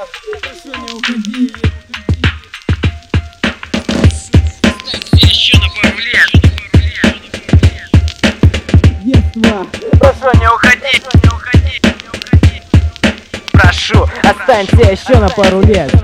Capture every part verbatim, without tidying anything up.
Прошу, не уходи. Еще на пару лет. Детство. Прошу, не уходи, не уходи, не уходи. Прошу, останься еще на пару лет.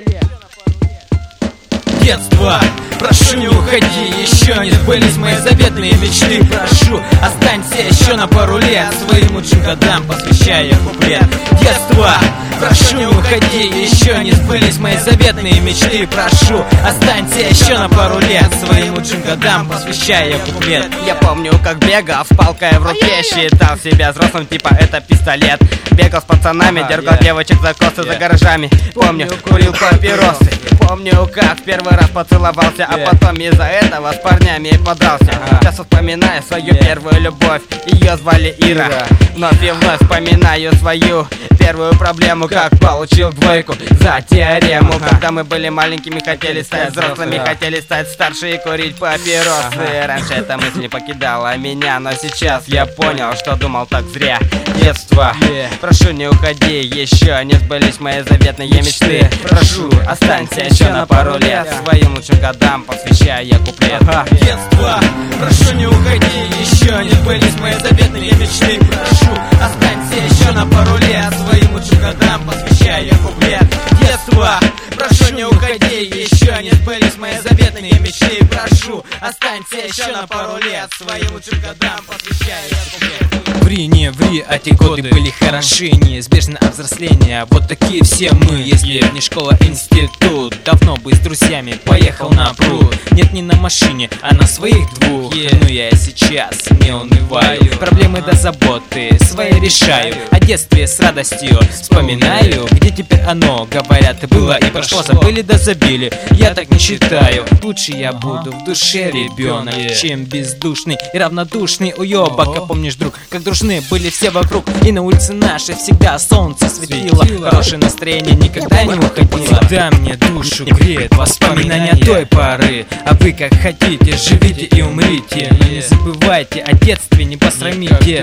Детство, прошу, не уходи, еще не сбылись мои заветные мечты. Прошу, останься еще на пару лет, своим лучшим годам посвящая куплет. Детство, прошу, не уходи, еще не сбылись мои заветные мечты. Прошу, останься еще на пару лет, своим лучшим годам посвящая куплет. Я помню, как бегал с палкой в руке, считал себя взрослым, типа это пистолет. Бегал с пацанами, дергал девочек за косы за гаражами. Помню, курил папиросы. Помню, как в первый раз поцеловался, а потом из-за этого с парнями подрался. Сейчас вспоминаю свою первую любовь, ее звали Ира. Вновь и вновь вспоминаю свою первую проблему, как получил двойку за теорему. Когда мы были маленькими, хотели стать взрослыми, хотели стать старше и курить папиросы. Раньше эта мысль не покидала меня, но сейчас я понял, что думал так зря. Детство, прошу, не уходи, еще не сбылись мои заветные мечты. Прошу, останься еще на пару лет, своим лучшим годам посвящая куплет. Детство, прошу, не уходи, еще не сбылись мои заветные мечты. Прошу, останься еще на пару лет, своим лучшим годам посвящая куплет. Детство, прошу, не уходи, еще не сбылись мои заветные мечты. Прошу, останься еще на пару лет, своим лучшим годам посвящая куплет. Ври, не ври, а те годы были хороши, неизбежно взросление, вот такие все мы. Если не школа, институт, давно бы с друзьями поехал на пруд. Нет, не на машине, а на своих двух. Но я сейчас не унываю, проблемы до заботы свои решаю. О детстве с радостью вспоминаю, где теперь оно, говорят, было и прошло. Забыли да забили, я так не считаю. Лучше я буду в душе ребенок, чем бездушный и равнодушный уебок. А помнишь, друг, как дружны были все вокруг, и на улице нашей всегда солнце светило. Хорошее настроение никогда не уходило. Всегда мне душу греет воспоминания той поры. А вы как хотите, живите и умрите, но не забывайте о детстве, не посрамите.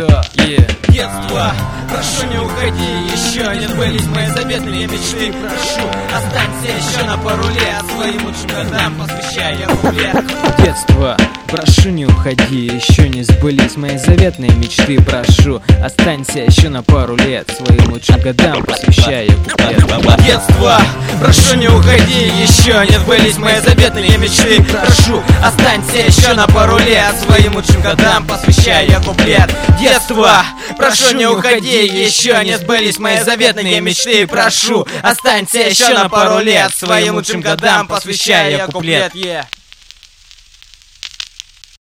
Детство, прошу, не уходи, еще не сбылись мои заветные мечты. Прошу, останься еще на пару лет, своим лучшим годам посвящая куплет. Детство, прошу, не уходи, еще не сбылись мои заветные мечты. Прошу, останься еще на пару лет, своим лучшим годам посвящая куплет. Детство, прошу, не уходи, еще не сбылись мои заветные мечты. Прошу, останься еще на пару лет, своим лучшим годам посвящая куплет. Детство, прошу, не уходи, еще не сбылись мои заветные мечты. Прошу, останься еще на пару лет, своим лучшим годам посвящая куплет.